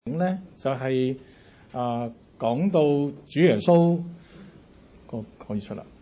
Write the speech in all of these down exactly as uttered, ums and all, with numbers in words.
咧就係、是、啊講到主耶穌個可以出啦，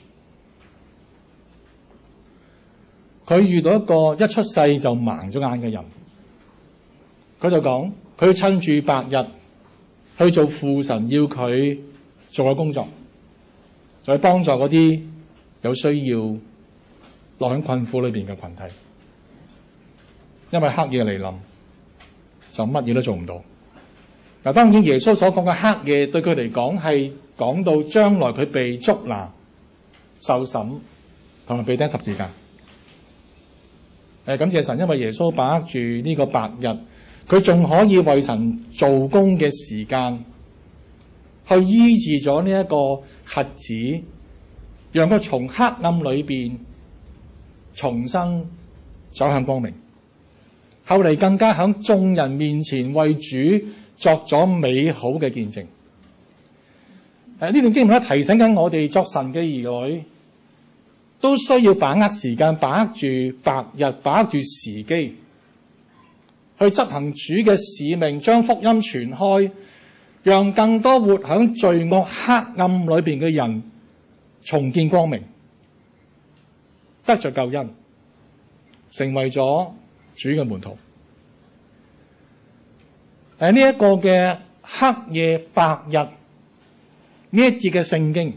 佢遇到一個一出世就盲咗眼嘅人，佢就講佢要趁住白日去做父神要佢做嘅工作，就去幫助嗰啲有需要落喺困苦裏邊嘅群體，因為黑夜嚟臨就乜嘢都做唔到。嗱，當然耶穌所講嘅黑夜對佢嚟講係講到將來佢被捉拿、受審同埋被釘十字架。誒，感謝神，因為耶穌把握住呢個白日，佢仲可以為神做工嘅時間，去醫治咗呢一個瞎子，讓佢從黑暗裏邊重新走向光明。後嚟更加響眾人面前為主作咗美好嘅見證。誒，呢段經文咧提醒緊我哋作神嘅兒女，都需要把握時間，把握住白日，把握住時機，去執行主嘅使命，將福音傳開，讓更多活響罪惡黑暗裏邊嘅人重見光明，得着救恩，成為咗主嘅門徒。誒，呢一個嘅黑夜白日呢一節嘅聖經，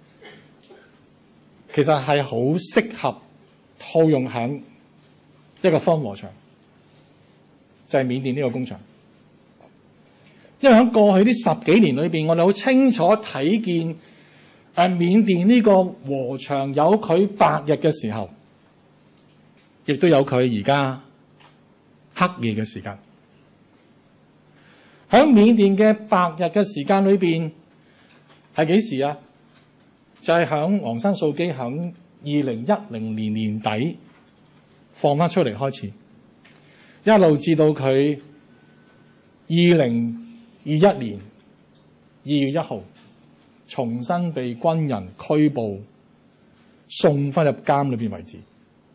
其實係好適合套用喺一個方禾場，就係緬甸呢個工場。因為喺過去呢十幾年裏邊，我哋好清楚睇見誒緬甸呢個禾場有佢白日嘅時候，亦都有佢而家黑夜嘅時間。喺緬甸嘅白日嘅時間裏邊係幾時啊？就係響昂山素基響二零一零年年底放翻出嚟開始，一路至到佢二零二一年二月一號重新被軍人拘捕送翻入監裏邊為止。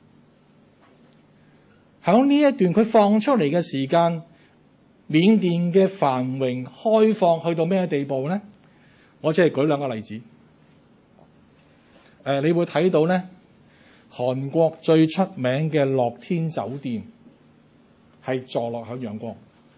響呢一段佢放出嚟嘅時間，緬甸嘅繁榮開放去到咩地步呢？我只係舉兩個例子。誒、呃，你會睇到咧，韓國最出名嘅樂天酒店係坐落喺仰光。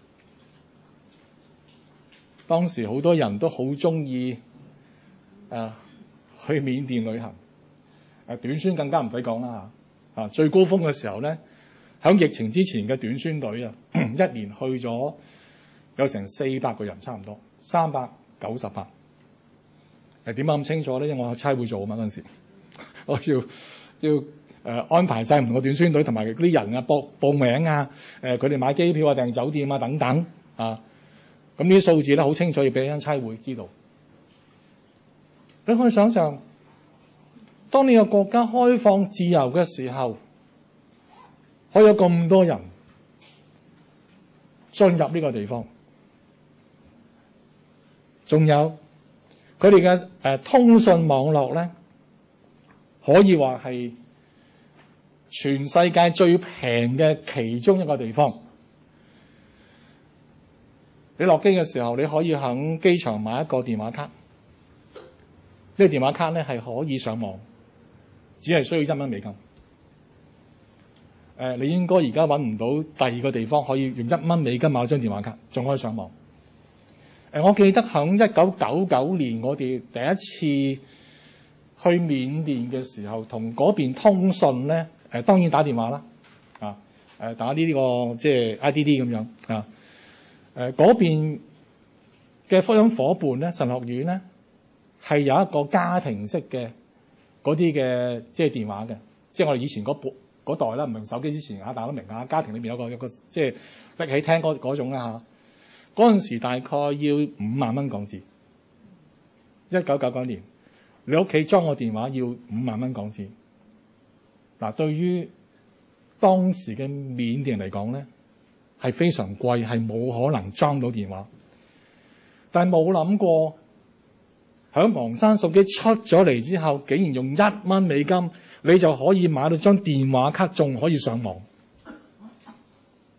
當時好多人都好中意誒去緬甸旅行，誒、呃、短宣更加唔使講啦嚇。啊，最高峰嘅時候咧，喺疫情之前嘅短宣隊啊，一年去咗有成四百個人，差唔多三百九十八。誒點解咁清楚咧？因為我有差會做啊嘛，嗰陣時，我要要誒、呃、安排晒唔同嘅短宣隊同埋嗰啲人啊，報報名啊，誒佢哋買機票啊、訂酒店啊等等啊。咁呢啲數字咧好清楚，要俾間差會知道。你可以想象，當你個國家開放自由嘅時候，可以有咁多人進入呢個地方，仲有佢哋嘅誒通訊網絡咧，可以話係全世界最平嘅其中一個地方。你落機嘅時候，你可以喺機場買一個電話卡，呢個電話卡咧係可以上網，只係需要一蚊美金。誒，你應該而家揾唔到第二個地方可以用一蚊美金買張電話卡，仲可以上網。誒，我記得喺一九九九年我哋第一次去緬甸嘅時候，同嗰邊通訊咧，誒當然打電話啦，啊誒打呢啲個即係 I D D 咁樣啊。誒嗰邊嘅福音伙伴咧，神學院咧係有一個家庭式嘅嗰啲嘅即係電話嘅，即係我哋以前嗰部嗰代啦，唔係手機之前啊，大家都明啊，家庭裏邊有個有個即係拎起聽嗰嗰種啦嚇。嗰陣時大概要五萬蚊港紙，一九九九年你屋企裝個電話要五萬蚊港紙。嗱，對於當時嘅緬甸人嚟講咧，係非常貴，係冇可能裝到電話。但係冇諗過，響昂山素基出咗嚟之後，竟然用一蚊美金，你就可以買到張電話卡，仲可以上網。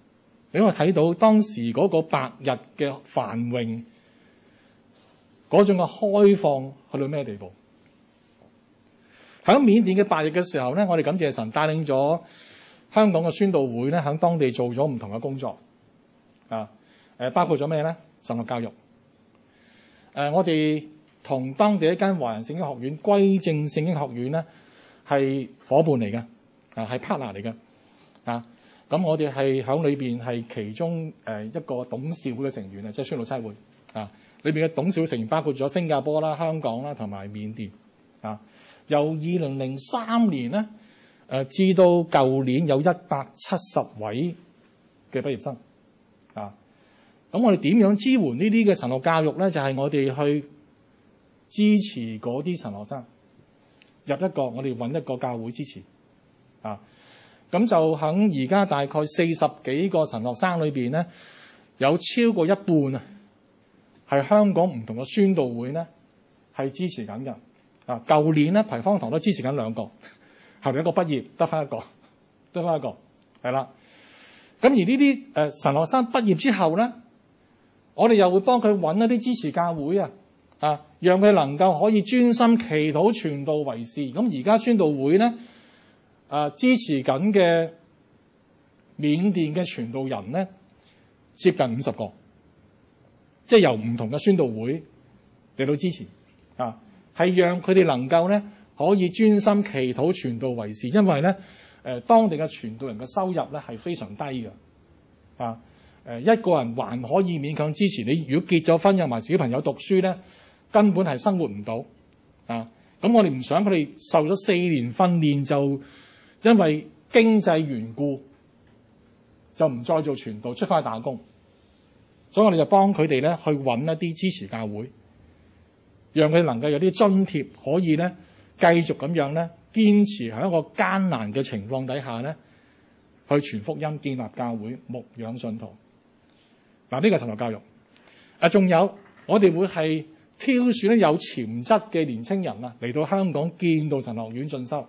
俾我睇到當時嗰個百日嘅繁榮，嗰種嘅開放去到咩地步？喺緬甸嘅百日嘅時候咧，我哋感謝神帶領咗香港嘅宣道會咧，喺當地做咗唔同嘅工作啊。誒，包括咗咩咧？神學教育。誒，我哋同當地一間華人聖經學院歸正聖經學院咧係伙伴嚟嘅，啊係 partner 嚟嘅啊。咁我哋係喺裏邊係其中誒一個董事會嘅成員啊，即係宣道差會啊。裏邊嘅董事會成員包括咗新加坡啦、香港啦同埋緬甸啊。由二零零三年咧，誒至到舊年有一百七十位嘅畢業生啊。咁我哋點樣支援呢啲嘅神學教育咧？就係、是、我哋去支持嗰啲神學生入一個，我哋揾一個教會支持啊。咁就喺而家大概四十幾個神學生裏邊咧，有超過一半啊，係香港唔同嘅宣道會咧係支持緊嘅。啊，舊年咧葵芳堂都支持緊兩個，後面一個畢業得翻一個，得翻一個，係啦。咁而呢啲誒神學生畢業之後咧，我哋又會幫佢揾一啲支持教會啊，啊，讓佢能夠可以專心祈禱傳道為事。咁而家宣道會咧，啊支持緊嘅緬甸嘅傳道人咧，接近五十個，即係由唔同嘅宣道會嚟到支持啊。係讓佢哋能夠咧可以專心祈禱傳道為事，因為咧誒、呃、當地嘅傳道人嘅收入咧係非常低嘅啊。誒、呃、一個人還可以勉強支持你，如果結咗婚有埋小朋友讀書咧，根本係生活唔到啊。咁我哋唔想佢哋受咗四年訓練就因為經濟緣故就唔再做傳道，出翻去打工，所以我哋就幫佢哋咧去揾一啲支持教會。讓佢能夠有啲津貼，可以咧繼續咁樣咧堅持喺一個艱難嘅情況底下咧去傳福音、建立教會、牧養信徒。嗱，呢個係神學教育。啊，仲有我哋會係挑選咧有潛質嘅年青人啊嚟到香港建道神學院進修。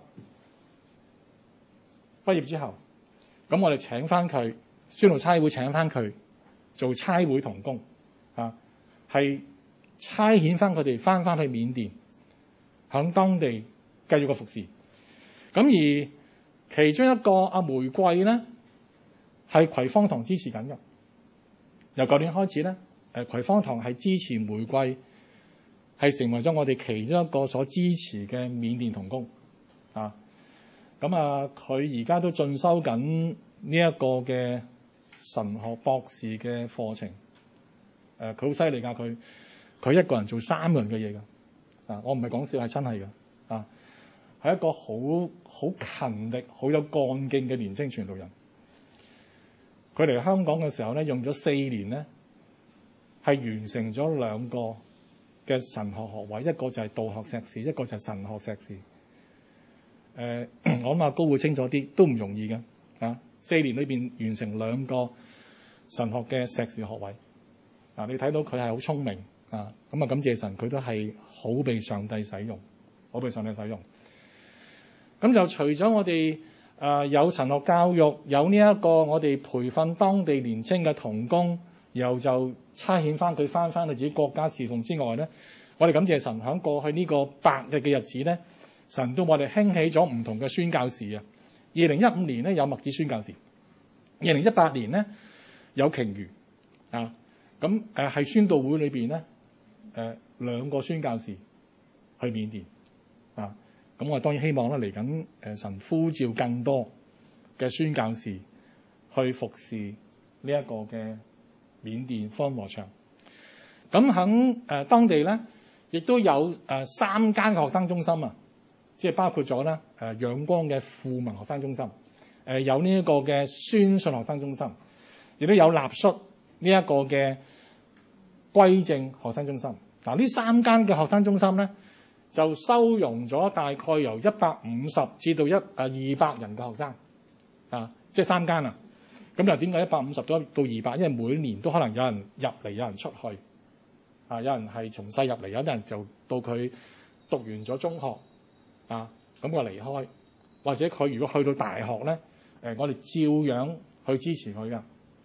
畢業之後，咁我哋請翻佢，宣道差會請翻佢做差會同工啊，係。差遣翻佢哋翻翻去緬甸，響當地繼續個服侍。咁而其中一個阿玫瑰咧，係葵芳堂支持緊嘅。由舊年開始咧，誒葵芳堂係支持玫瑰，係成為咗我哋其中一個所支持嘅緬甸同工啊。咁啊，佢而家都進修緊呢一個嘅神學博士嘅課程。誒，佢好犀利㗎，佢。佢一個人做三個人嘅嘢㗎，啊！我唔係講笑，係真係㗎，啊！係一個好好勤力、好有幹勁嘅年青傳道人。佢嚟香港嘅時候咧，用咗四年咧，係完成咗兩個嘅神學學位，一個就係道學碩士，一個就係神學碩士。誒、呃，我諗阿高會清楚啲，都唔容易嘅，啊！四年裏邊完成兩個神學嘅碩士學位，啊！你睇到佢係好聰明。啊，咁啊感謝神，佢都係好被上帝使用，好被上帝使用。咁就除咗我哋誒、呃、有神學教育，有呢一個我哋培訓當地年青嘅同工，然後就差遣翻佢翻翻去自己國家侍奉之外咧，我哋感謝神喺過去呢個百日嘅日子咧，神都我哋興起咗唔同嘅宣教士啊。二零一五年咧有麥子宣教士，二零一八年咧有鯨魚啊，咁誒係宣道會裏邊咧。誒、呃、兩個宣教士去緬甸啊，咁我當然希望咧嚟緊誒神呼召更多嘅宣教士去服侍呢一個嘅緬甸福音禾場。咁喺誒當地咧，亦都有誒、呃、三間嘅學生中心啊，即係包括咗咧誒仰光嘅富民學生中心，誒、呃、有呢一個嘅宣信學生中心，亦都有立率呢一個嘅歸正學生中心。嗱，呢三間嘅學生中心咧，就收容咗大概由一百五十至到一啊二百人嘅學生啊，即係三間啊。咁又點解一百五十到到二百？因為每年都可能有人入嚟，有人出去啊，有人係從細入嚟，有啲人就到佢讀完咗中學啊，咁佢離開，或者佢如果去到大學咧，誒，我哋照樣去支持佢噶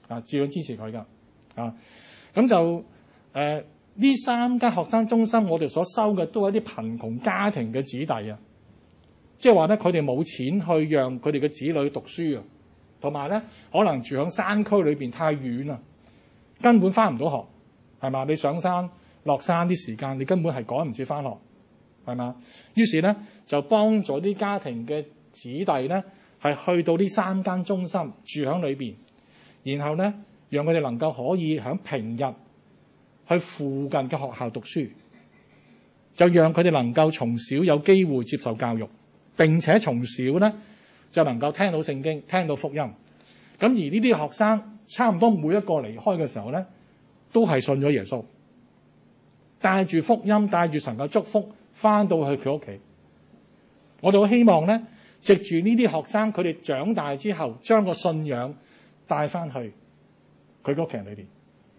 啊，照樣支持佢㗎啊。咁就誒呢、呃、三間學生中心，我哋所收嘅都係一啲貧窮家庭嘅子弟啊，即係話咧佢哋冇錢去讓佢哋嘅子女讀書啊，同埋咧可能住喺山區裏邊太遠啦，根本翻唔到學，係嘛？你上山落山啲時間，你根本係趕唔切翻學，係嘛？於是咧就幫咗啲家庭嘅子弟咧係去到呢三間中心住喺裏邊，然後咧讓佢哋能夠可以喺平日去附近嘅學校讀書，就讓佢哋能夠從小有機會接受教育，並且從小咧就能夠聽到聖經、聽到福音。咁而呢啲學生差唔多每一個離開嘅時候咧，都係信咗耶穌，帶住福音、帶住神嘅祝福翻到去佢屋企。我哋好希望咧，藉住呢啲學生，佢哋長大之後，將個信仰帶翻去佢個屋企人裏邊。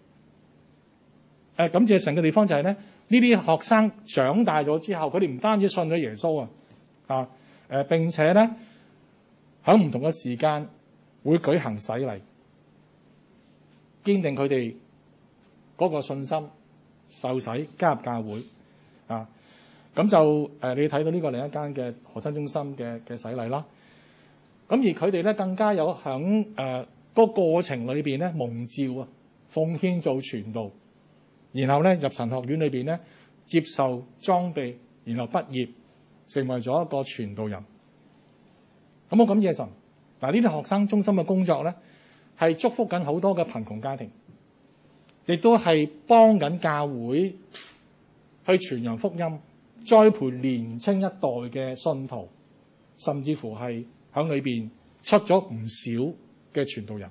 誒，感謝神嘅地方就係咧，呢啲學生長大咗之後，佢哋唔單止信咗耶穌啊，啊誒，並且咧喺唔同嘅時間會舉行洗禮，堅定佢哋嗰個信心，受洗加入教會啊。咁就誒、呃，你睇到呢個另一間嘅學生中心嘅嘅洗禮啦。咁而佢哋咧更加有喺誒個過程裏邊咧蒙召啊，奉獻做傳道，然後咧入神學院裏邊咧接受裝備，然後畢業成為咗一個傳道人。咁我感謝神。嗱，呢啲學生中心嘅工作咧，係祝福緊好多嘅貧窮家庭，亦都係幫緊教會去傳揚福音，栽培年青一代嘅信徒，甚至乎係喺裏邊出咗唔少嘅傳道人。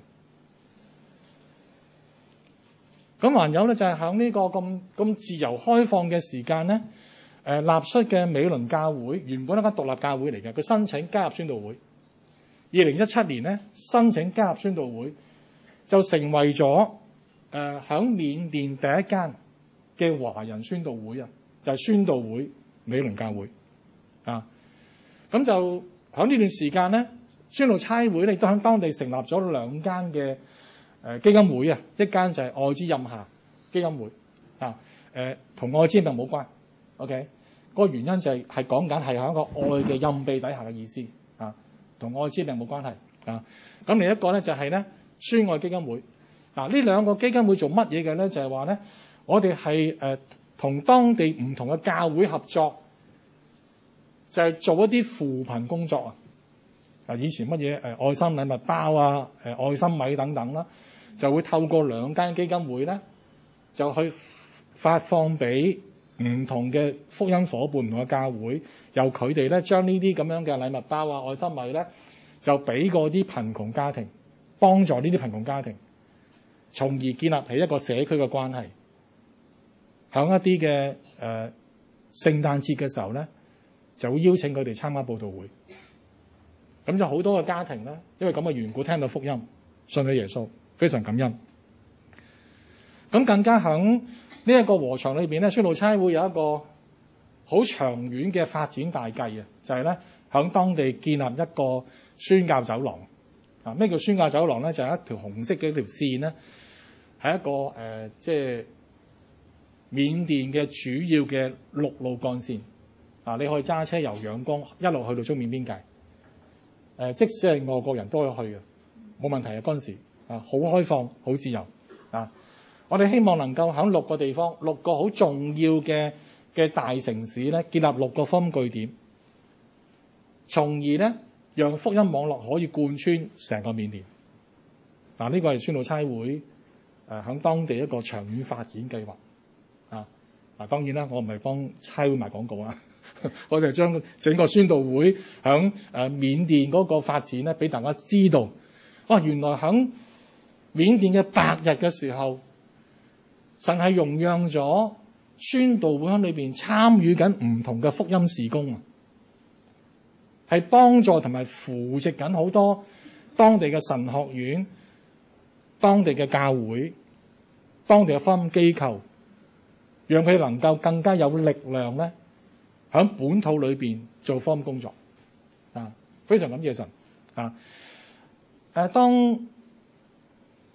咁還有咧就係喺呢個咁咁自由開放嘅時間咧，誒納粹嘅美倫教會原本係一間獨立教會嚟嘅，佢申請加入宣道會。二零一七年咧申請加入宣道會，就成為咗誒喺緬甸第一間嘅華人宣道會啊，就係、是、宣道會美倫教會啊。咁就喺呢段時間咧，宣道差會咧亦都喺當地成立咗兩間嘅誒基金會啊，一間就係愛之蔭下基金會啊，誒同愛之病冇關 ，OK，個原因就係係講緊係喺一個愛嘅蔭庇底下嘅意思啊。同愛滋病冇關係啊！咁另一個咧就係咧宣愛基金會。嗱、啊，呢兩個基金會做乜嘢嘅咧？就係話咧，我哋係誒同當地唔同嘅教會合作，就係、是、做一啲扶貧工作啊！啊，以前乜嘢誒愛心禮物包啊、誒、呃、愛心米等等啦，就會透過兩間基金會咧，就去發放俾唔同嘅福音夥伴、唔同嘅教會，由佢哋咧將呢啲咁樣嘅禮物包啊、愛心米咧，就俾嗰啲貧窮家庭，幫助呢啲貧窮家庭，從而建立起一個社區嘅關係。響一啲嘅誒聖誕節嘅時候咧，就會邀請佢哋參加佈道會。咁就好多嘅家庭咧，因為咁嘅緣故聽到福音，信咗耶穌，非常感恩。咁更加響呢一個禾場裏邊咧，宣道差會有一個好長遠嘅發展大計啊，就係咧響當地建立一個宣教走廊啊。咩叫宣教走廊咧？就係、是、一條紅色嘅一條線咧，係一個誒、呃，即係緬甸嘅主要嘅陸路幹線啊。你可以揸車由仰光一路去到中緬邊界，誒、呃，即使係外國人都可以去嘅，冇問題啊。嗰陣時啊，好開放，好自由啊。我哋希望能夠喺六個地方、六個好重要嘅嘅大城市咧，建立六個福音據點，從而咧讓福音網絡可以貫穿成個緬甸。嗱、啊，呢、這個係宣道差會誒喺當地一個長遠發展計劃啊。嗱，當然啦，我唔係幫差會賣廣告啊，我哋將整個宣道會喺誒緬甸嗰個發展咧，俾大家知道。哇、啊，原來喺緬甸嘅白日嘅時候，神係容讓咗宣道會喺裏邊參與緊唔同嘅福音事工啊，係幫助同埋扶植緊好多當地嘅神學院、當地嘅教會、當地嘅福音機構，讓佢哋能夠更加有力量咧，喺本土裏邊做福音工作啊！非常感謝神啊！誒，當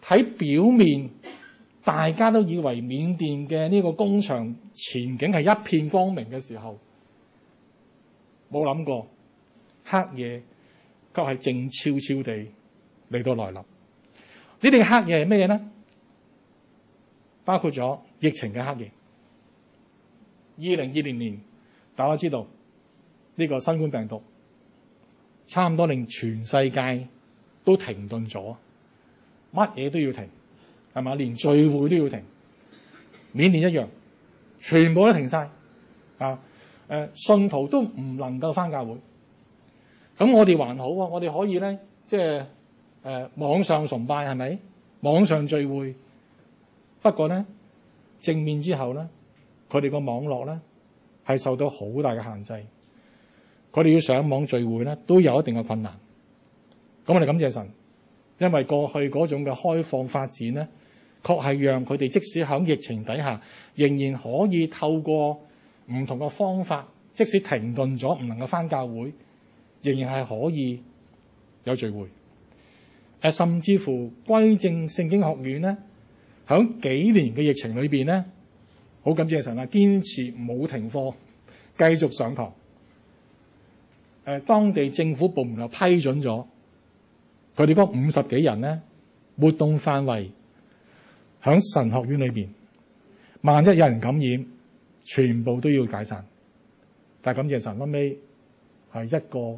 睇表面，大家都以為緬甸嘅呢個工場前景係一片光明嘅時候，冇諗過黑夜卻係靜悄悄地嚟到來臨。呢啲嘅黑夜係咩嘢呢？包括咗疫情嘅黑夜。二零二零年，大家知道呢個新冠病毒差唔多令全世界都停頓咗，乜嘢都要停，係嘛？連聚會都要停。緬甸一樣，全部都停晒啊！誒，信徒都唔能夠返教會。咁我哋還好啊，我哋可以咧，即係誒網上崇拜，係咪？網上聚會。不過咧，正面之後咧，佢哋個網絡咧係受到好大嘅限制。佢哋要上網聚會咧，都有一定嘅困難。咁我哋感謝神，因為過去嗰種嘅開放發展咧，確係讓佢哋即使喺疫情底下，仍然可以透過唔同嘅方法，即使停頓咗唔能夠返教會，仍然係可以有聚會。誒，甚至乎歸正聖經學院咧，喺幾年嘅疫情裏邊咧，好感謝神啊，堅持冇停課，繼續上堂。誒，當地政府部門又批准咗佢哋嗰五十幾人咧，活動範圍喺神學院裏邊，萬一有人感染，全部都要解散。但係感謝神，後尾係一個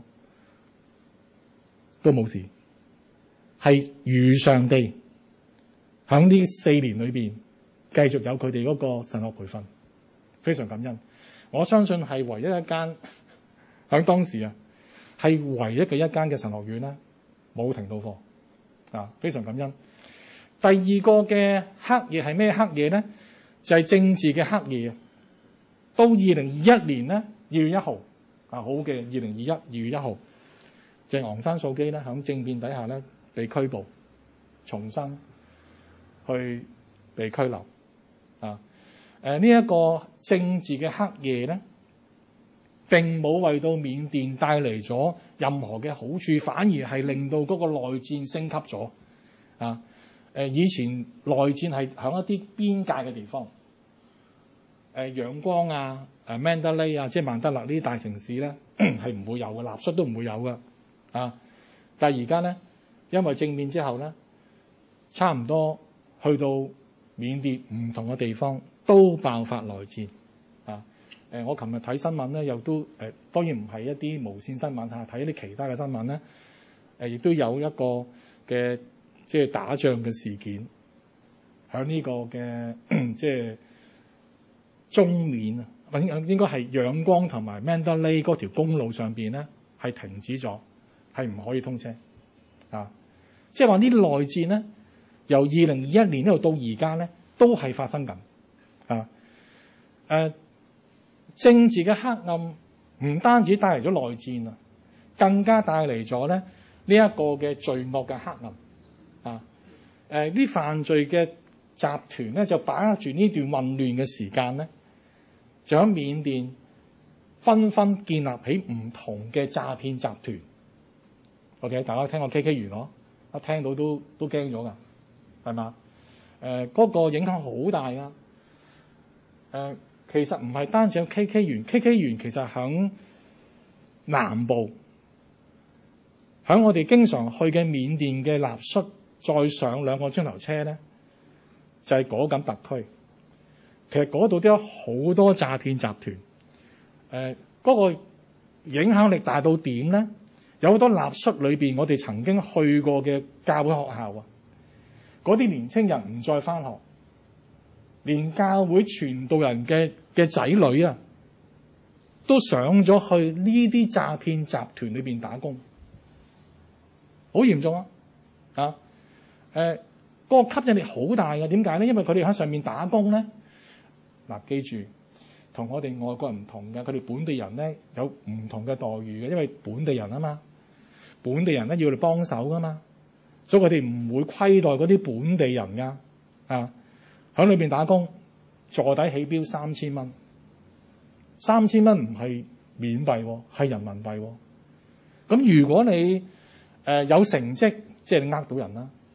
都冇事，係如常地喺呢四年裏邊繼續有佢哋嗰個神學培訓，非常感恩。我相信係唯一一間喺當時啊，係唯一嘅一間嘅神學院咧，冇停到課啊，非常感恩。第二個嘅黑夜係咩黑夜咧？就係、是、政治嘅黑夜啊！到二零二一年咧，二月一號啊，好嘅，二零二一二月一號，就係昂山素姬咧喺政變底下咧被拘捕，重新去被拘留啊！誒呢一個政治嘅黑夜咧，並冇為到緬甸帶嚟咗任何嘅好處，反而係令到嗰個內戰升級咗啊！誒以前內戰係喺一啲邊界嘅地方，誒仰光啊、誒曼德勒啊，即係曼德勒呢啲大城市咧，係唔會有嘅，納率都唔會有嘅啊！但係而家咧，因為政變之後咧，差唔多去到緬甸唔同嘅地方都爆發內戰啊！誒我琴日睇新聞咧，又都誒當然唔係一啲無線新聞嚇，睇一啲其他嘅新聞咧，誒亦都有一個嘅。即係打仗嘅事件，喺呢個嘅即係中緬啊，應應該係仰光同埋曼德勒嗰條公路上邊咧，係停止咗，係唔可以通車啊！即係話呢啲內戰咧，由二零二一年呢度到而家咧，都係發生緊啊！誒，政治嘅黑暗唔單止帶嚟咗內戰啊，更加帶嚟咗咧呢一個嘅罪惡嘅黑暗。啊！誒啲犯罪嘅集團咧，就把握住呢段混亂嘅時間咧，就喺緬甸紛紛建立起唔同嘅詐騙集團。OK， 大家聽過 K K 園咯，一聽到都都驚咗㗎，係嘛？誒、呃、嗰、那個影響好大啊！誒、呃、其實唔係單止有 K K 園 ，K K 園其實喺南部，喺我哋經常去嘅緬甸嘅納率。再上兩個鐘頭車咧，就係果敢特區。其實嗰度都有好多詐騙集團。誒、呃，嗰、那個影響力大到點咧？有好多納率裏邊，我哋曾經去過嘅教會學校啊，嗰啲年青人唔再返學，連教會傳道人嘅嘅仔女啊，都上咗去呢啲詐騙集團裏邊打工，好嚴重啊！啊！誒、呃，嗰、那個吸引力好大嘅，點解咧？因為佢哋喺上面打工咧。嗱、啊，記住，同我哋外國人唔同嘅，佢哋本地人咧有唔同嘅待遇嘅，因為本地人啊嘛，本地人咧要嚟幫手噶嘛，所以佢哋唔會虧待嗰啲本地人噶。啊，喺裏邊打工，坐底起標三千蚊，三千蚊唔係緬幣，係人民幣。咁如果你誒、呃、有成績，即係你呃到人啦。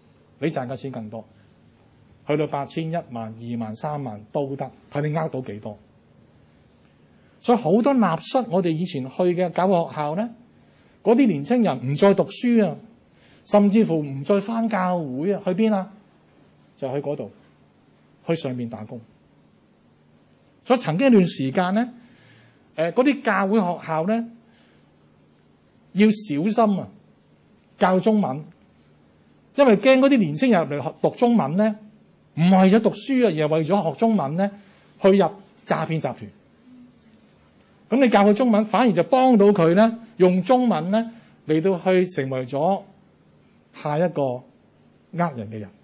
你賺嘅錢更多，去到八千、一萬、二萬、三萬都得，睇你呃到幾多。所以好多納瑟，我哋以前去嘅教會學校咧，嗰啲年青人唔再讀書啊，甚至乎唔再返教會啊，去邊啊？就去嗰度，去上面打工。所以曾經一段時間咧，誒嗰啲教會學校咧要小心啊，教中文，因為驚嗰啲年青人入嚟學讀中文咧，唔係為咗讀書啊，而係為咗學中文咧，去入詐騙集團。咁你教佢中文，反而就幫到佢咧，用中文咧嚟到去成為咗下一個呃人嘅人。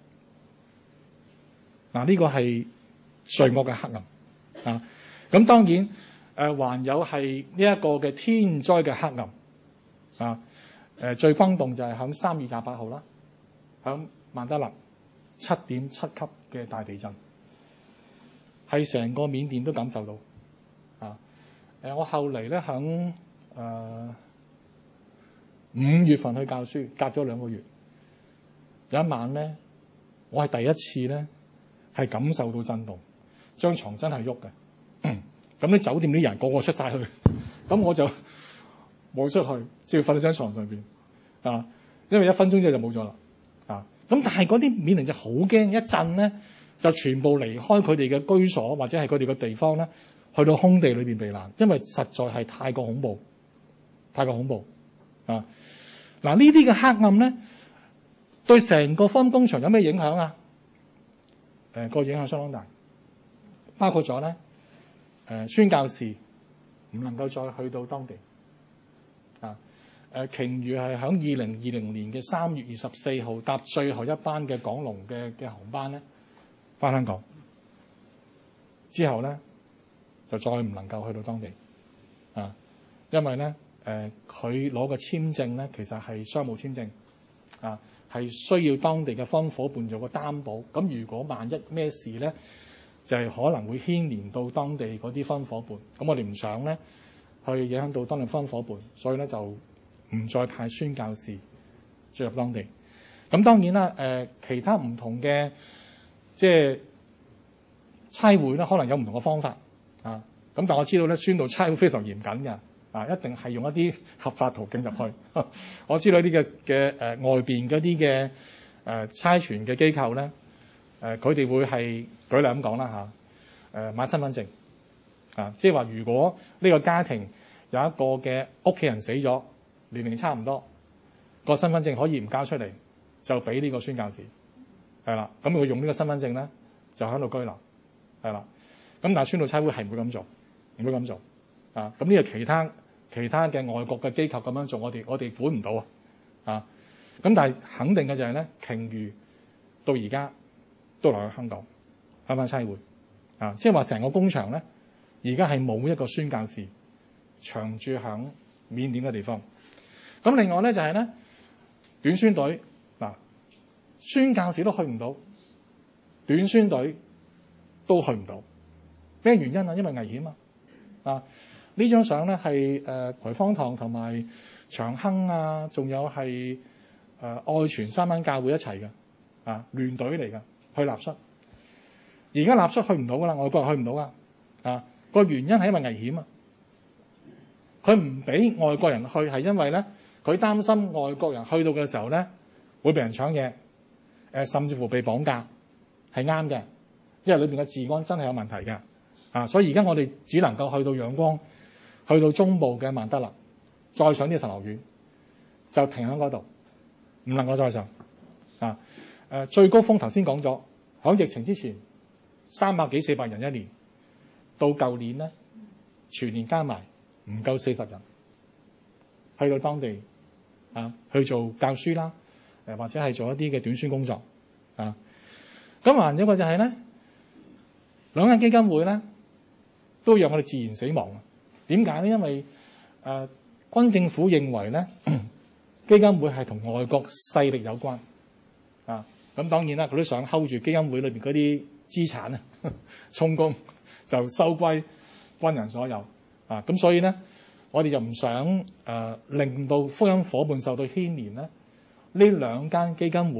嗱，呢個係罪惡嘅黑暗啊！咁當然誒、呃，還有係呢一個嘅天災嘅黑暗啊！誒、呃，最轟動就係響三月廿八號啦，響曼德勒七點七級嘅大地震，係成個緬甸都感受到啊！誒、呃，我後嚟咧響誒五月份去教書，隔咗兩個月，有一晚咧，我係第一次咧。係感受到震動，張床真係喐嘅。咁啲酒店啲人個個出晒去，咁我就冇出去，只要瞓喺張床上邊啊。因為一分鐘之後就冇咗啦啊。咁但係嗰啲緬甸就好驚，一震咧就全部離開佢哋嘅居所或者係佢哋嘅地方咧，去到空地裏邊避難，因為實在係太過恐怖，太過恐怖啊！嗱，呢啲嘅黑暗咧，對成個福音工場有咩影響啊？誒、呃、個影響相當大，包括咗咧誒宣教士唔能夠再去到當地啊！誒鯨魚係喺二零二零年嘅三月二十四號搭最後一班嘅港龍嘅嘅航班咧返香港，之後咧就再唔能夠去到當地啊，因為咧誒佢攞個簽證咧其實係商務簽證啊。係需要當地嘅福音夥伴做個擔保，咁如果萬一咩事咧，就係、是、可能會牽連到當地嗰啲福音夥伴，咁我哋唔想咧去影響到當地福音夥伴，所以咧就唔再派宣教士進入當地。咁當然啦，誒、呃、其他唔同嘅即係差會咧，可能有唔同嘅方法啊。咁但我知道咧，宣道差會非常嚴謹嘅。啊！一定係用一啲合法途徑入去。我知道啲嘅嘅誒外邊嗰啲嘅誒差傳嘅機構咧，誒佢哋會係舉例咁講啦嚇，誒、啊、買身份證啊，即係話如果呢個家庭有一個嘅屋企人死咗，年齡差唔多，個身份證可以唔交出嚟，就俾呢個宣教士係啦。咁佢用呢個身份證咧，就喺度居留係啦。咁但係宣道差會係唔會咁做，唔會咁做。啊！咁呢個其他其他嘅外國嘅機構咁樣做，我哋我哋管唔到啊！啊！咁但係肯定嘅就係咧，鯨魚到而家都留喺香港開翻差會啊！即係話成個工場咧，而家係冇一個宣教士長駐響緬甸嘅地方。咁另外咧就係咧短宣隊嗱，宣教士都去唔到，短宣隊都去唔到。咩原因啊？因為危險啊！啊！呢張相咧係誒葵芳堂同埋長亨啊，仲有係誒、呃、愛全三間教會一齊嘅啊聯隊嚟嘅去納瑟。而家納瑟去唔到噶啦，外國人去唔到噶啊。個原因係因為危險啊。佢唔俾外國人去係因為咧，佢擔心外國人去到嘅時候咧會被人搶嘢，誒、呃、甚至乎被綁架，係啱嘅，因為裏邊嘅治安真係有問題嘅啊。所以而家我哋只能夠去到仰光。去到中部嘅曼德勒，再上啲神學院，就停喺嗰度，唔能夠再上啊！誒，最高峰頭先講咗，喺疫情之前三百幾四百人一年，到舊年咧全年加埋唔夠四十人，去到當地啊去做教書啦，誒或者係做一啲嘅短宣工作啊。咁還有一個就係咧，兩間基金會咧都讓我哋自然死亡。點解咧？因為誒、呃、軍政府認為咧，基金會係同外國勢力有關啊。咁當然啦，佢都想 hold 住基金會裏邊嗰啲資產啊，充公就收歸軍人所有啊。咁所以咧，我哋就唔想誒、呃、令到福音夥伴受到牽連咧。呢兩間基金會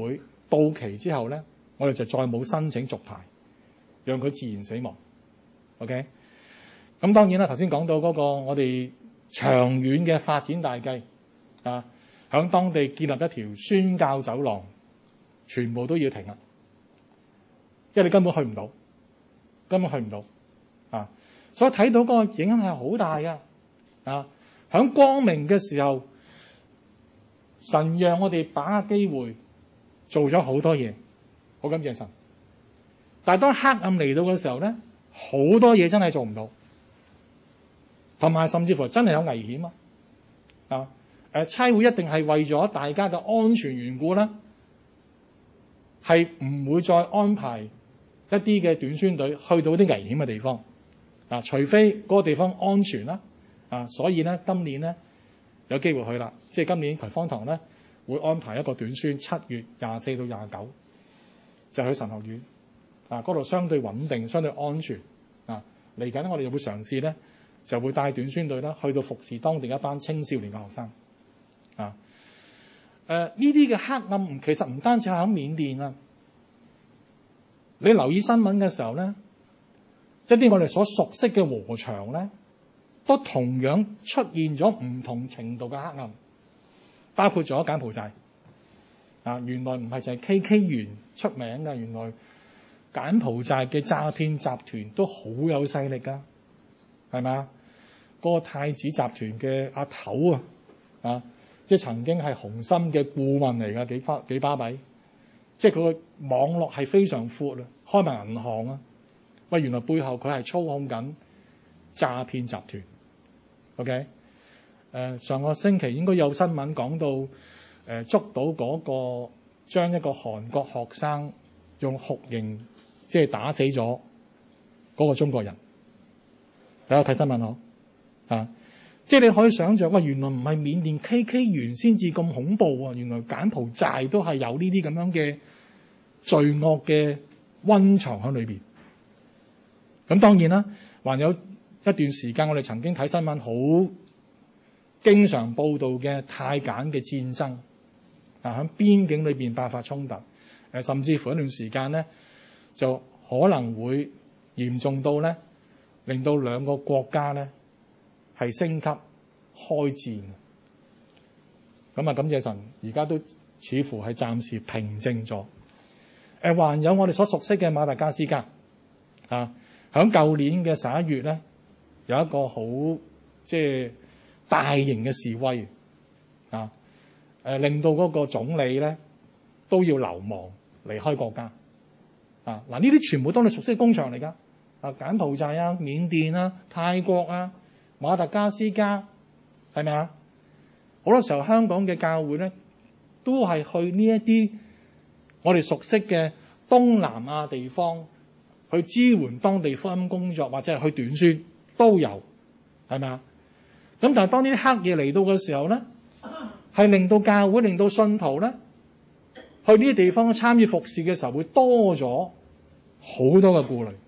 到期之後咧，我哋就再冇申請續牌，讓佢自然死亡。OK， 咁當然啦，頭先講到嗰個我哋長遠嘅發展大計啊，響當地建立一條宣教走廊，全部都要停啦，因為你根本去唔到，根本去唔到啊！所以睇到嗰個影響係好大㗎啊！響光明嘅時候，神讓我哋把握機會，做咗好多嘢，好感謝神。但係當黑暗嚟到嘅時候咧，好多嘢真係做唔到，同埋甚至乎真係有危險啊！啊，誒，差會一定係為咗大家嘅安全緣故啦，係唔會再安排一啲嘅短宣隊去到啲危險嘅地方啊，除非嗰個地方安全啦啊，所以咧今年咧有機會去啦，即係今年葵芳堂咧會安排一個短宣，七月廿四到廿九就去神學院啊，嗰度相對穩定，相對安全啊。嚟緊我哋又會嘗試咧，就會帶短宣隊啦去到服侍當地一班青少年嘅學生啊。誒，呢啲嘅黑暗其實唔單止係喺緬甸啊，你留意新聞嘅時候咧，一啲我哋所熟悉嘅禾場咧，都同樣出現咗唔同程度嘅黑暗，包括咗柬埔寨啊，原來唔係就係 K K 園出名㗎，原來柬埔寨嘅詐騙集團都好有勢力㗎，係咪啊？嗰個太子集團嘅阿頭啊，啊，即係曾經係紅心嘅顧問嚟㗎，幾巴幾巴閉，即係佢個網絡係非常闊啊，開埋銀行啊，喂，原來背後佢係操控緊詐騙集團。OK， 誒、呃、上個星期應該有新聞講到，誒、呃、捉到嗰個將一個韓國學生用酷刑即係打死咗嗰個中國人，大家睇新聞嗬啊！即係你可以想像，喂，原來唔係緬甸 K K 園先至咁恐怖啊！原來柬埔寨都係有呢啲咁樣嘅罪惡嘅溫床喺裏邊。咁當然啦，還有一段時間我哋曾經睇新聞好經常報道嘅泰柬嘅戰爭啊，喺邊境裏邊爆發衝突，誒甚至乎一段時間咧就可能會嚴重到咧，令到兩個國家咧係升級開戰。咁啊，感謝神，而家都似乎係暫時平靜咗。誒，還有我哋所熟悉嘅馬達加斯加啊，喺舊年嘅十一月咧，有一個好即係大型嘅示威啊，誒令到嗰個總理咧都要流亡離開國家啊！嗱，呢啲全部都係熟悉嘅工場嚟㗎啊，柬埔寨啊、緬甸啊、泰國啊、馬達加斯加，係咪啊？好多時候香港嘅教會咧都係去呢一啲我哋熟悉嘅東南亞地方去支援當地福音工作，或者係去短宣都有，係咪啊？咁但係當呢啲黑夜嚟到嘅時候咧，係令到教會、令到信徒咧去呢啲地方參與服侍嘅時候，會多咗好多嘅顧慮。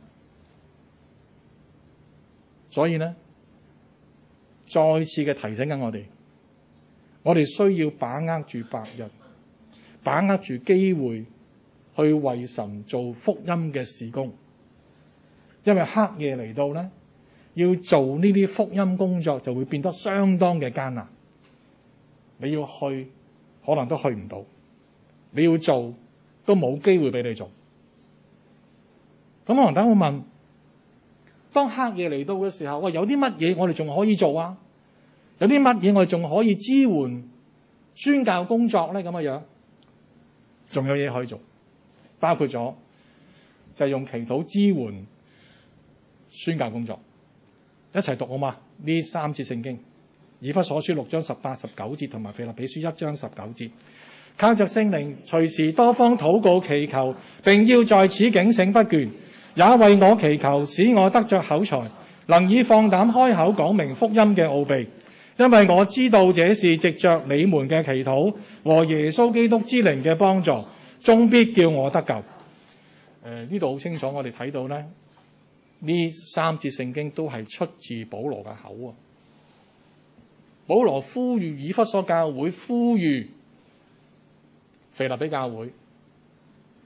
所以咧，再次嘅提醒緊我哋，我哋需要把握住白日，把握住機會去為神做福音嘅事工。因為黑夜嚟到咧，要做呢啲福音工作就會變得相當嘅艱難。你要去，可能都去唔到；你要做，都冇機會俾你做。咁可能等我問：當黑夜嚟到嘅時候，喂，有啲乜嘢我哋仲可以做啊？有啲乜嘢我哋仲可以支援宣教工作咧？咁嘅樣，仲有嘢可以做，包括咗就係用祈禱支援宣教工作。一齊讀好嘛？呢三節聖經，以弗所書六章十八、十九節，同埋腓立比書一章十九節。靠着聖靈，隨時多方禱告祈求，並要在此警醒不倦，也為我祈求，使我得着口才，能以放膽開口講明福音嘅奧秘。因為我知道這是藉着你們嘅祈禱和耶穌基督之靈嘅幫助，終必叫我得救。誒、呃，呢度好清楚，我哋睇到咧。呢三節聖經都係出自保羅嘅口啊！保羅呼籲以弗所教會，呼籲腓立比教會，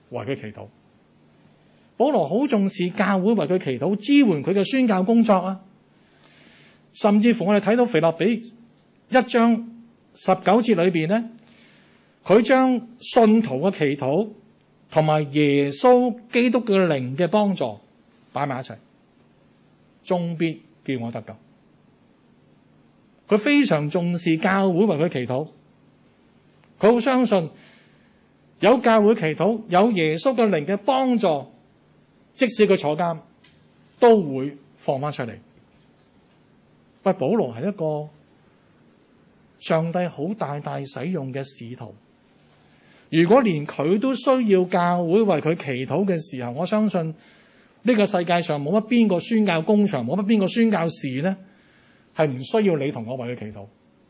為佢祈禱。保羅好重視教會為佢祈禱，支援佢嘅宣教工作啊！甚至乎我哋睇到腓立比一章十九節裏邊咧，佢將信徒嘅祈禱同埋耶穌基督嘅靈嘅幫助擺埋一齊，終必叫我得救。佢非常重視教會為佢祈禱，佢好相信有教會祈禱，有耶穌嘅靈嘅幫助，即使佢坐監都會放翻出嚟。喂，保羅係一個上帝好大大使用嘅使徒，如果連佢都需要教會為佢祈禱嘅時候，我相信呢個世界上冇乜邊個宣教工場，冇乜邊個宣教士咧，係唔需要你同我為佢祈禱。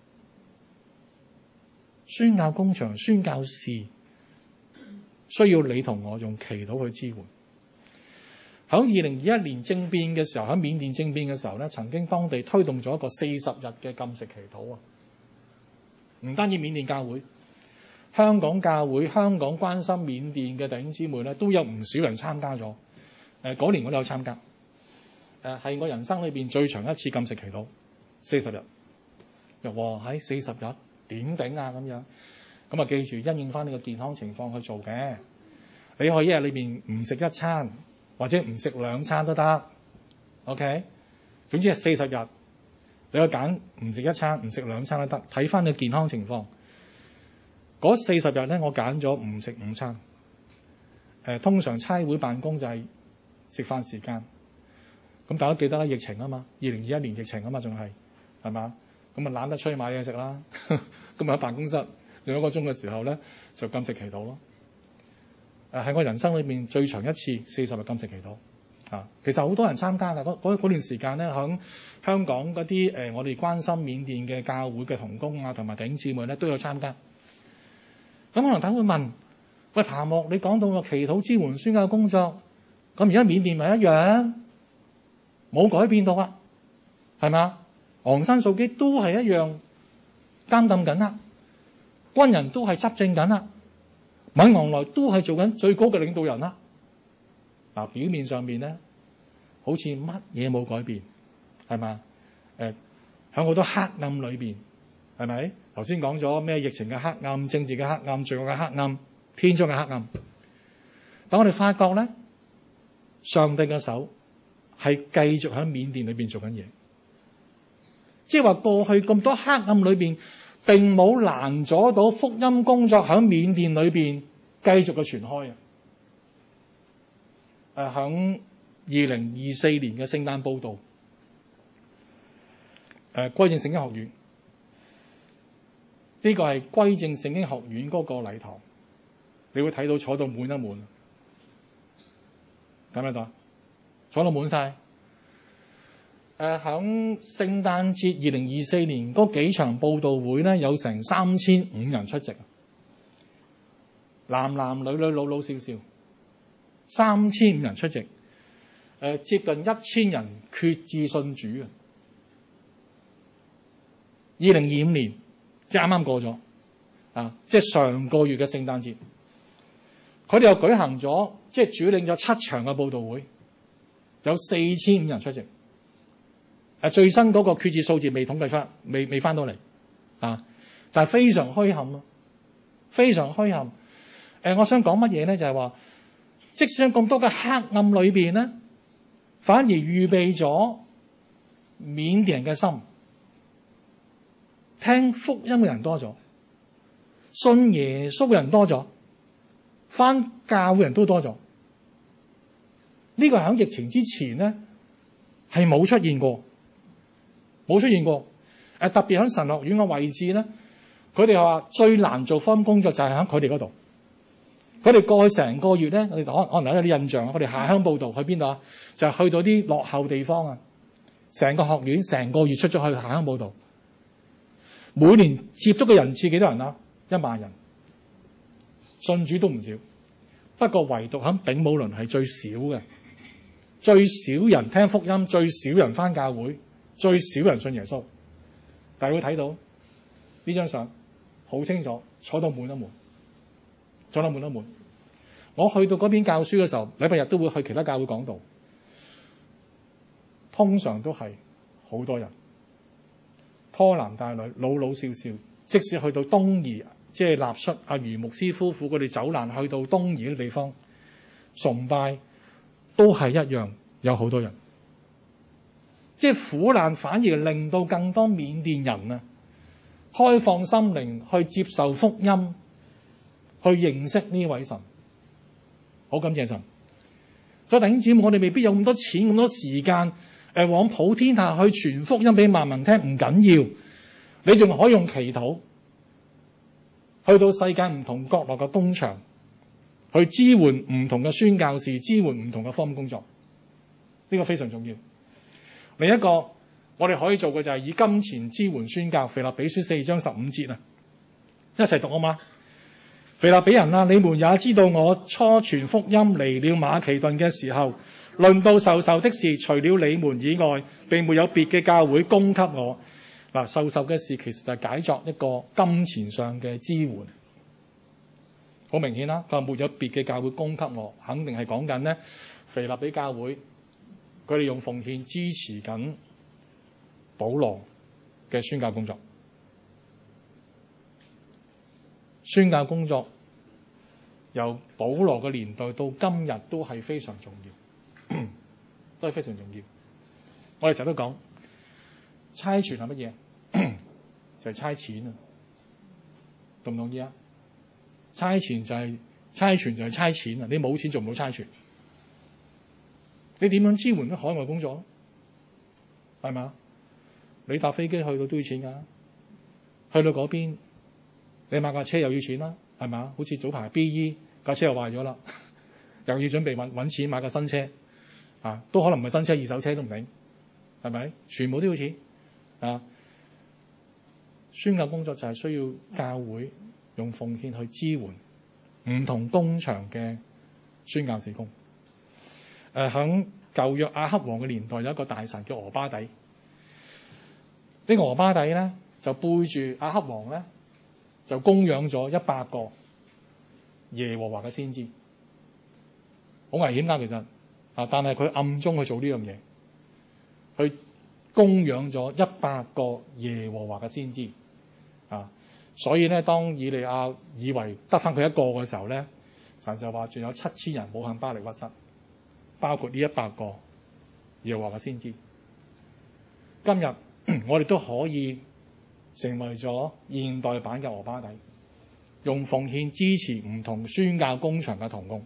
宣教工場、宣教士需要你同我用祈禱去支援。喺二零二一年政變嘅時候，喺緬甸政變嘅時候咧，曾經當地推動咗一個四十日嘅禁食祈禱啊！唔單止緬甸教會，香港教會、香港關心緬甸嘅弟兄姊妹咧，都有唔少人參加咗。誒、呃，嗰年我都有參加。誒、呃，係我人生裏邊最長一次禁食祈禱，四十日。又話喺四十日點頂啊咁樣。咁啊，記住因應翻呢個健康情況去做嘅。你可以一日裏邊唔食一餐，或者唔食兩餐都得。OK，總之係四十日。你可以揀唔食一餐、唔食兩餐都得，睇翻你健康情況。嗰四十日咧，我揀咗唔食午餐。誒、呃，通常差會辦公就係食飯時間。咁大家記得啦，疫情啊嘛，二零二一年疫情啊嘛，仲係係嘛？咁啊懶得出去買嘢食啦。咁啊喺辦公室兩個鐘嘅時候咧，就禁食祈禱咯。誒、呃，係我人生裏面最長一次四十日禁食祈禱。啊，其實好多人參加㗎，嗰嗰段時間咧，響香港嗰啲誒，我哋關心緬甸嘅教會嘅同工啊，同埋弟兄姊妹咧都有參加。咁可能大家會問：喂，譚牧，你講到個祈禱支援宣教工作，咁而家緬甸咪一樣，冇改變到啊？係嘛？昂山素姬都係一樣監禁緊啦，軍人都係執政緊啦，敏昂萊都係做緊最高嘅領導人啦。嗱，表面上面咧，好似乜嘢冇改變，係嘛？誒，喺好多黑暗裏邊，係咪？頭先講咗咩疫情嘅黑暗、政治嘅黑暗、罪惡嘅黑暗、天災嘅黑暗。但我哋發覺咧，上帝嘅手係繼續喺緬甸裏邊做緊嘢，即係話過去咁多黑暗裏邊，並冇攔阻到福音工作喺緬甸裏邊繼續嘅傳開啊！誒，喺二零二四年嘅聖誕報道，誒歸正聖經學院，呢、這個係歸正聖經學院嗰個禮堂，你會睇到坐到滿一滿，睇唔睇到？坐到滿晒。誒，喺聖誕節二零二四年嗰幾場報道會咧，有成三千五人出席，男男女女、老老少少。三千五人出席，誒、呃、接近一千人決志信主啊！二零二五年即係啱啱過咗啊！即係上個月嘅聖誕節，佢哋又舉行咗即係主領咗七場嘅佈道會，有四千五人出席。誒、啊、最新嗰個決志數字未統計翻，未未翻到嚟啊！但係非常墟冚啊，非常墟冚。誒、呃，我想講乜嘢咧？就係、是、話。即使喺咁多嘅黑暗裏邊咧，反而預備咗緬甸人嘅心，聽福音嘅人多咗，信耶穌嘅人多咗，返教嘅人都多咗。呢個喺疫情之前咧係冇出現過，冇出現過。誒，特別喺神學院嘅位置咧，佢哋話最難做福音工作就係喺佢哋嗰度。佢哋過去成個月咧，我哋可可能有啲印象。我哋下鄉報道去邊度啊？就係去到啲落後地方啊！成個學院成個月出咗去下鄉報道，每年接觸嘅人次幾多人啊？一萬人，信主都唔少。不過唯獨喺丙武崙係最少嘅，最少人聽福音，最少人返教會，最少人信耶穌。大家會睇到呢張相好清楚，坐到滿一滿。坐到滿一滿， 我去到嗰邊教書嘅時候，禮拜日都會去其他教會講道，通常都係好多人，拖男帶女，老老少少。即使去到東儀，即係納出阿余牧師夫婦佢哋走難去到東儀嘅地方崇拜，都係一樣有好多人。即係苦難反而令到更多緬甸人啊，開放心靈去接受福音，去認識呢位神。好感謝神。所以弟兄姊妹，我哋未必有咁多錢、咁多時間，誒往普天下去傳福音俾萬民聽，唔緊要。你仲可以用祈禱，去到世界唔同角落嘅工場，去支援唔同嘅宣教士，支援唔同嘅福音工作。呢個非常重要。另一個我哋可以做嘅就係以金錢支援宣教。腓立比書四章十五節啊，一齊讀好嗎？腓立比人啊，你們也知道我初傳福音離了馬其頓嘅時候，論到授受的事，除了你們以外，並沒有別嘅教會供給我。嗱，授受嘅事其實就係解作一個金錢上嘅支援，好明顯啦。佢話沒有別嘅教會供給我，肯定係講緊咧腓立比教會，佢哋用奉獻支持緊保羅嘅宣教工作。宣教工作由保羅嘅年代到今日都係非常重要，都係非常重要。我哋成日都講差傳係乜嘢？就係差錢啊，懂唔懂意啊？差傳就係、是、差傳就係差錢啊！你冇錢做唔到差傳，你點樣支援啲海外工作？係嘛？你搭飛機去到都要錢㗎，去到嗰邊你買架車又要錢啦，係嘛？好似早排 B E 架車又壞咗啦，又要準備揾揾錢買架新車啊，都可能唔係新車，二手車都唔定，係咪？全部都要錢啊！宣教工作就係需要教會用奉獻去支援唔同工場嘅宣教事工。誒、呃，喺舊約亞哈王嘅年代有一個大臣叫俄巴底，呢、這個俄巴底咧就背住亞哈王咧就供養咗一百個耶和華嘅先知，好危險㗎其實啊！但係佢暗中去做呢樣嘢，去供養咗一百個耶和華嘅先知。啊，所以咧，當以利亞以為得翻佢一個嘅時候咧，神就話仲有七千人冇向巴力屈膝，包括呢一百個耶和華嘅先知。今日我哋都可以成為咗現代版嘅俄巴底，用奉獻支持唔同宣教工場嘅同工。誒、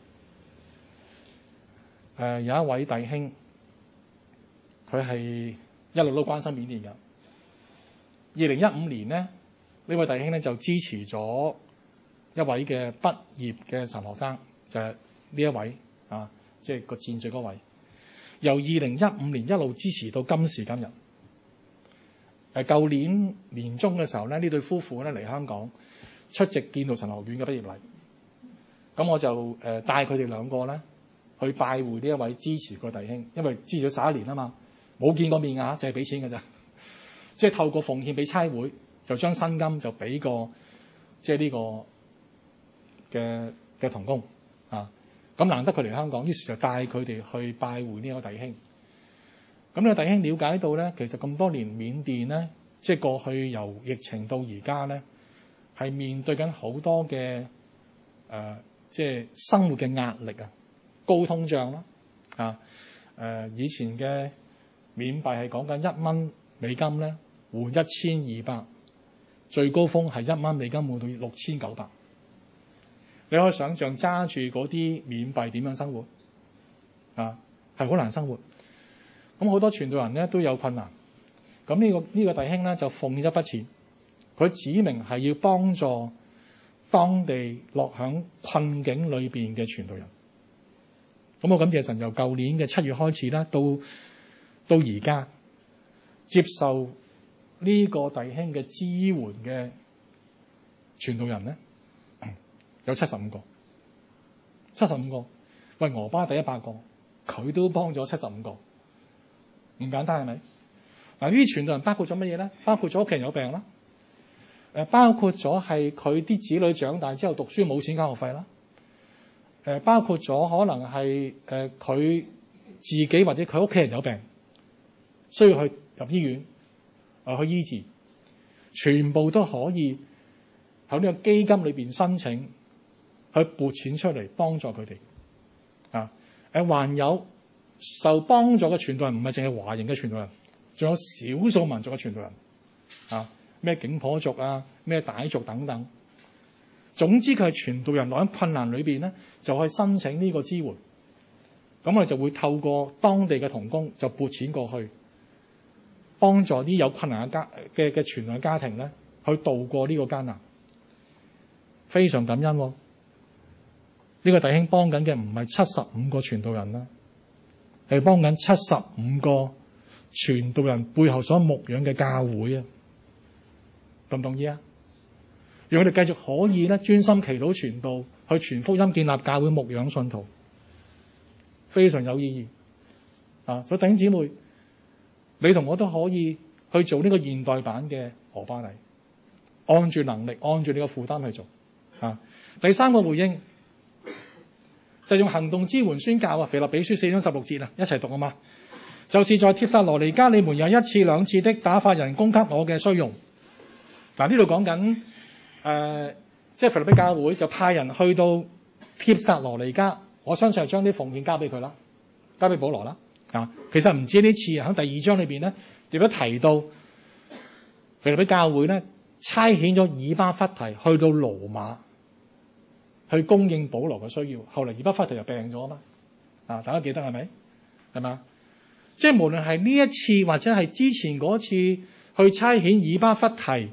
呃，有一位弟兄，佢係一路都關心緬甸嘅。二零一五年咧，呢位弟兄咧就支持咗一位嘅畢業嘅神學生，就係、是、呢一位啊，即係個戰罪嗰位。由二零一五年一路支持到今時今日。誒、啊，舊年年中嘅時候咧，呢對夫婦咧嚟香港出席建道神學院嘅畢業禮。咁我就誒、呃、帶佢哋兩個咧去拜會呢一位支持個弟兄，因為支持咗十一年啊嘛，冇見過面㗎，就係俾錢㗎咋。即係透過奉獻俾差會，就將薪金就俾個即係呢個嘅嘅同工啊。咁難得佢嚟香港，於是就帶佢哋去拜會呢一個弟兄。咁呢個弟兄了解到咧，其實咁多年緬甸咧，即係過去由疫情到而家咧，係面對緊好多嘅誒、呃，即係生活嘅壓力啊，高通脹啦啊誒、呃，以前嘅緬幣係講緊一蚊美金咧，換一千二百，最高峰係一蚊美金換到六千九百。你可以想象揸住嗰啲緬幣點樣生活啊？係好難生活。咁好多傳道人咧都有困難。咁呢、這個呢、這個弟兄咧就奉獻一筆錢，佢指明係要幫助當地落響困境裏邊嘅傳道人。咁我感謝神，由舊年嘅七月開始啦，到到而家接受呢個弟兄嘅支援嘅傳道人咧，有七十五個，七十五個。喂，俄巴第一百個，佢都幫咗七十五個，唔簡單係咪？嗱，呢啲傳道人包括咗乜嘢咧？包括咗屋企人有病啦，誒，包括咗係佢啲子女長大之後讀書冇錢交學費啦， 呃、包括咗可能係誒佢自己或者佢屋企人有病，需要去入醫院啊、呃、去醫治，全部都可以喺呢個基金裏邊申請去撥錢出嚟幫助佢哋啊。誒，還有受幫助嘅傳道人唔係淨係華人嘅傳道人，仲有少數民族嘅傳道人啊，咩景頗族啊，咩傣族等等。總之佢係傳道人落喺困難裏邊咧，就可以申請呢個支援。咁我哋就會透過當地嘅同工就撥錢過去，幫助啲有困難嘅家嘅嘅傳道嘅家庭咧，去渡過呢個艱難。非常感恩、哦，呢、這個弟兄幫緊嘅唔係七十五個傳道人啦，係幫緊七十五個傳道人背後所牧養嘅教會啊，同唔同意啊？讓佢哋繼續可以咧專心祈禱傳道，去傳福音，建立教會，牧養信徒，非常有意義啊！所以弟兄姊妹，你同我都可以去做呢個現代版嘅荷巴黎，按住能力，按住你個負擔去做。啊！第三個回應就用行動支援宣教啊！腓立比書四章十六節啊，一齊讀啊嘛！就是在帖撒羅尼迦，你們有一次兩次的打發人供給我嘅需用。嗱、啊，呢度講緊誒，即係腓立比教會就派人去到帖撒羅尼迦，我相信係將啲奉獻交俾佢啦，交俾保羅啦。啊，其實唔止呢次啊，喺第二章裏邊咧，亦都提到腓立比教會咧差遣咗以巴弗提去到羅馬。去供應保羅嘅需要，後嚟以巴弗提就病咗嘛，啊，大家記得係咪？係嘛？即係無論係呢一次或者係之前嗰次去差遣以巴弗提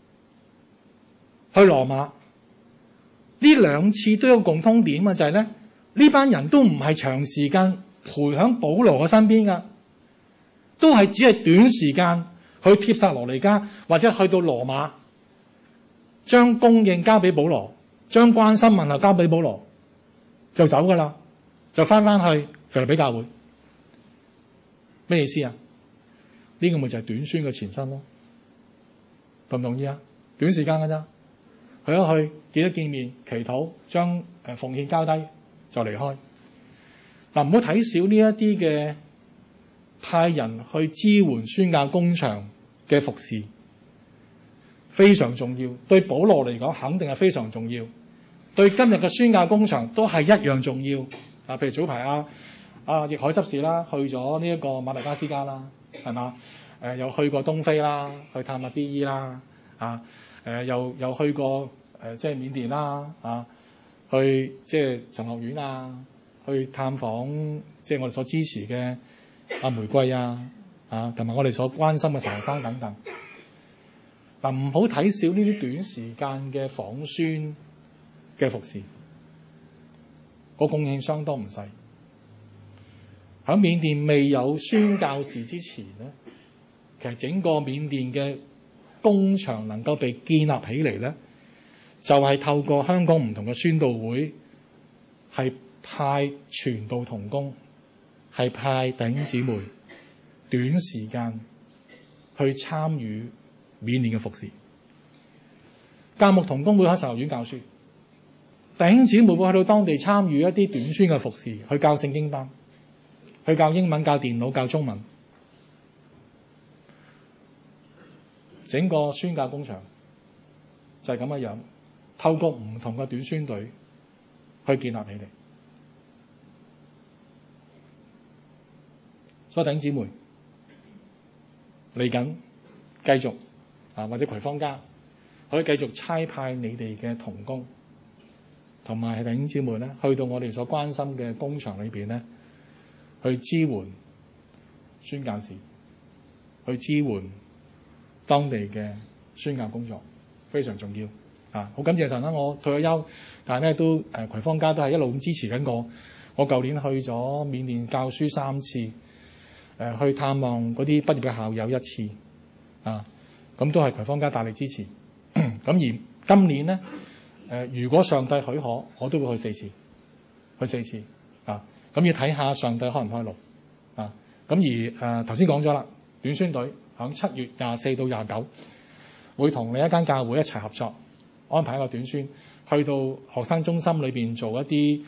去羅馬，呢兩次都有共通點啊，就係咧呢班人都唔係長時間陪喺保羅嘅身邊噶，都係只係短時間去帖撒羅尼迦或者去到羅馬，將供應交俾保羅。將關心問候交俾保羅，就走噶啦，就翻翻去腓立比教會。咩意思啊？呢、這個咪就係短宣嘅前身咯，同唔同意啊？短時間噶咋，去一去見一見面，祈禱，將誒奉獻交低就離開。嗱，唔好睇少呢一啲嘅派人去支援宣教工場嘅服侍，非常重要。對保羅嚟講，肯定係非常重要。對今日嘅宣教工場都係一樣重要啊！譬如早排啊啊易海執事啦，去咗呢一個馬達加斯加啦，係嘛？誒、呃、又去過東非啦，去探下 B E 啦，啊誒、呃、又又去過誒、呃、即係緬甸啦，啊去即係神學院啊，去探訪即係我哋所支持嘅阿玫瑰啊，啊同埋我哋所關心嘅陳學生等等。嗱，唔好睇少呢啲短時間嘅訪宣嘅服侍，個貢獻相當唔細。喺緬甸未有宣教士之前咧，其實整個緬甸嘅工場能夠被建立起嚟咧，就係、是、透過香港唔同嘅宣道會，係派傳道同工，係派弟兄姊妹短時間去參與緬甸嘅服侍。教牧同工會喺神學院教書，弟兄姊妹會去到當地參與一啲短宣嘅服侍，去教聖經班，去教英文、教電腦、教中文。整個宣教工場就係咁嘅樣，透過唔同嘅短宣隊去建立起嚟。所以弟兄姊妹嚟緊繼續啊，或者葵芳家可以繼續差派你哋嘅同工，同埋弟兄姊妹咧，去到我哋所關心嘅工場裏邊咧，去支援宣教士，去支援當地嘅宣教工作，非常重要啊！好感謝神啦，我退咗休，但係咧都誒葵芳家都係一路咁支持緊我。我舊年去咗緬甸教書三次，誒、呃、去探望嗰啲畢業嘅校友一次，啊，咁都係葵芳家大力支持。咁而今年咧，誒、呃、如果上帝許可，我都會去四次，去四次啊！咁要睇下上帝開唔開路啊！咁而誒頭先講咗啦，短宣隊響七月廿四到廿九會同另一間教會一齊合作，安排一個短宣，去到學生中心裏邊做一啲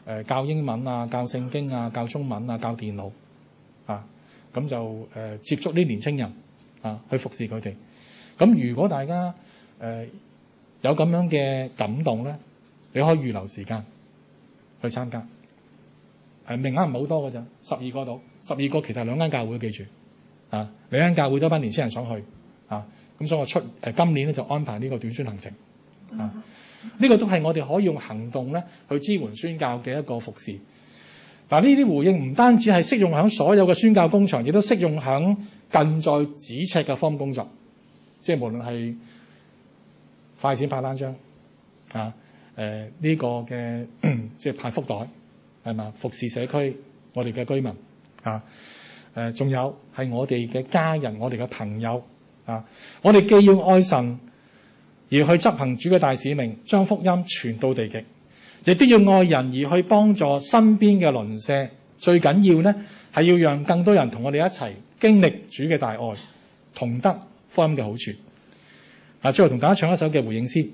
呃、教英文啊、教聖經啊、教中文啊、教電腦啊，咁就誒、呃、接觸啲年青人啊，去服侍佢哋。咁如果大家誒、呃、有咁樣嘅感動咧，你可以預留時間去參加。誒名額唔係好多㗎咋，十二個到，十二個其實兩間教會，記住啊，兩間教會多班年青人想去啊，咁所以我出誒、呃、今年咧就安排呢個短宣行程啊，呢、這個都係我哋可以用行動咧去支援宣教嘅一個服侍。嗱，呢啲回應唔單止係適用喺所有嘅宣教工場，亦都適用喺近在咫尺嘅福音工作，即係無論係快閃派單張啊，誒、呃、呢、這個嘅即係派福袋。係嘛？服侍社區，我哋嘅居民啊，誒，仲有係我哋嘅家人，我哋嘅朋友啊，我哋既要愛神，而去執行主嘅大使命，將福音傳到地極，亦都要愛人而去幫助身邊嘅鄰舍。最緊要咧，係要讓更多人同我哋一齊經歷主嘅大愛，同得福音嘅好處。啊，最後同大家唱一首嘅回應詩，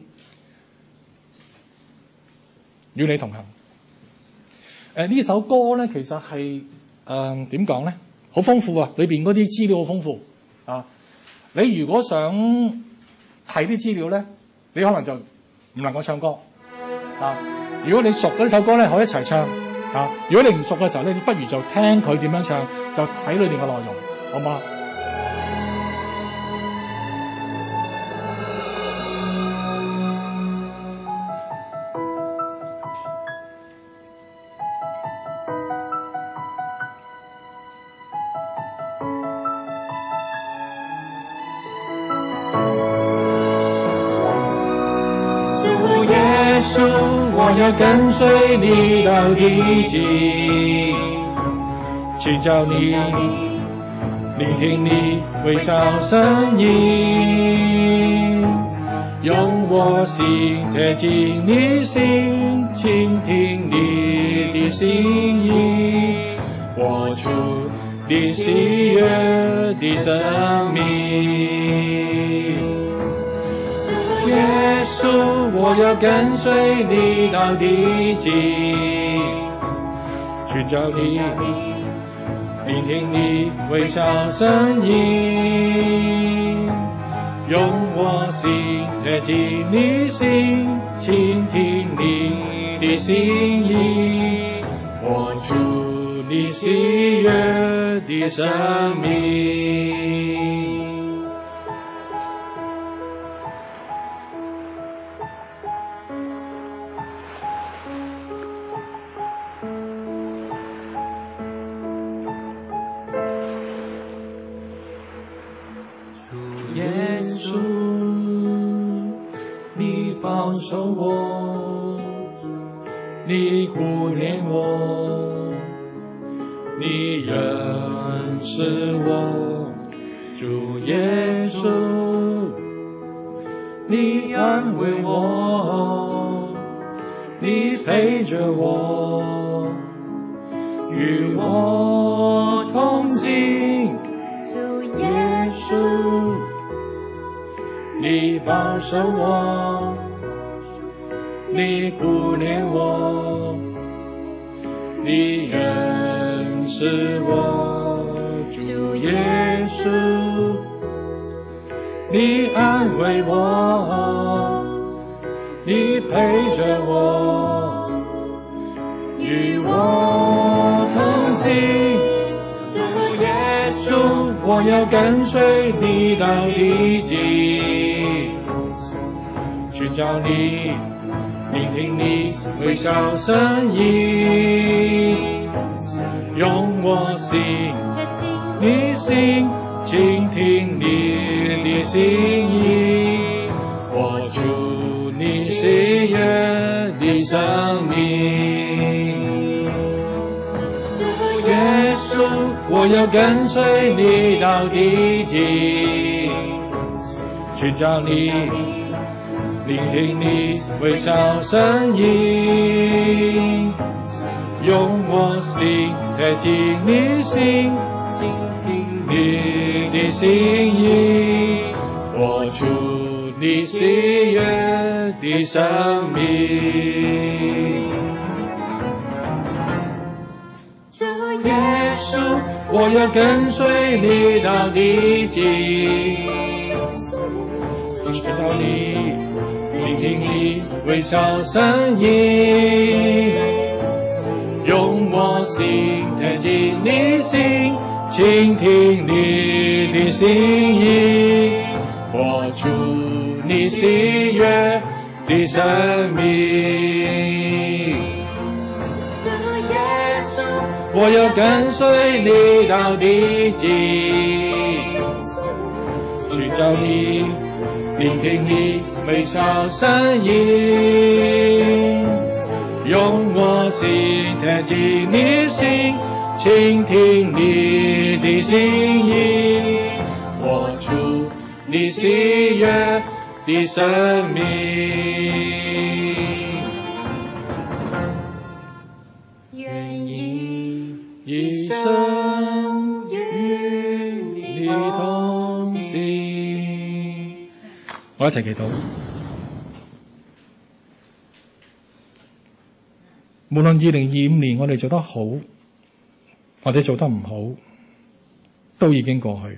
與你同行。誒呢、呃、首歌咧，其實係誒點講咧，好豐富啊！裏邊嗰啲資料好豐富啊！你如果想睇啲資料咧，你可能就唔能夠唱歌啊！如果你熟嗰首歌咧，可以一齊唱啊！如果你唔熟嘅時候咧，你不如就聽佢點樣唱，就睇裏邊嘅內容，好唔好啊？ 我要跟隨你到地極，尋找你，聆聽你微笑聲音，用我心貼近你心，傾聽你的心意，活出你喜悅的生命。耶穌，我要跟隨你到地極，尋找你，聆聽你微笑聲音，用我心貼近你心，傾聽你的心意，活出你喜悅的生命。耶穌，你保守我，你顧念我，你認識我，主耶穌，你安慰我，你陪着我，與我同行，主耶穌。你保守我，你顧念我，你認識我，主耶穌，你安慰我，你陪着我，與我同行。主耶穌，我要跟隨你到地極，尋找你，聆聽你微笑聲音，用我心你心，傾聽你的心意，活出你喜悅的生命。耶穌，我要跟隨你到地極，尋找你，聆聽你微笑聲音，用我心貼近你心，傾聽你的心意，活出你喜悅的生命。 耶穌，我要跟隨你到地極，尋找你，聆聽你微笑聲音，用我心貼近你心，傾聽你的心意，活出你喜悅的生命。我要跟隨你到地極，尋找你，聆聽你微笑聲音，用我心貼近你心，傾聽你的心意，活出你喜悅的生命。願意一生與你同行。 我一齊祈禱。無論二零二五年我哋做得好或者做得唔好，都已經過去。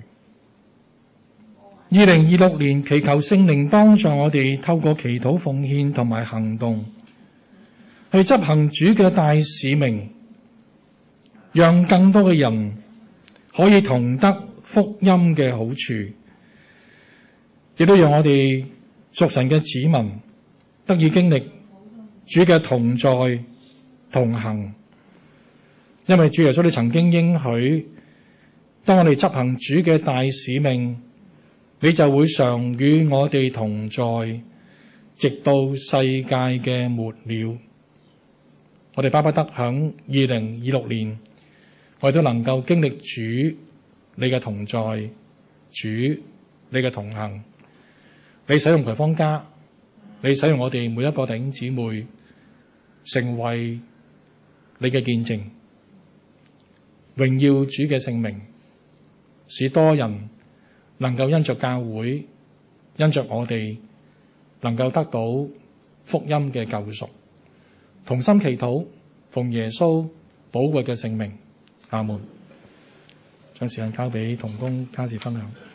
二零二六年祈求聖靈幫助我哋透過祈禱奉獻同埋行動去執行主嘅大使命，讓更多嘅人可以同得福音嘅好處，亦都讓我哋屬神嘅子民得以經歷主嘅同在同行。因為主耶穌你曾經應許，當我哋執行主嘅大使命，你就會常與我哋同在，直到世界嘅末了。我哋巴不得響二零二六年，我哋都能夠經歷主你嘅同在，主你嘅同行。你使用葵芳家，你使用我哋每一個弟兄姊妹，成為你嘅見證，榮耀主嘅聖名，使多人能夠因着教會，因着我哋，能夠得到福音嘅救贖。同心祈禱，奉耶穌寶貴嘅聖名，阿門。將時間交俾同工卡士分享。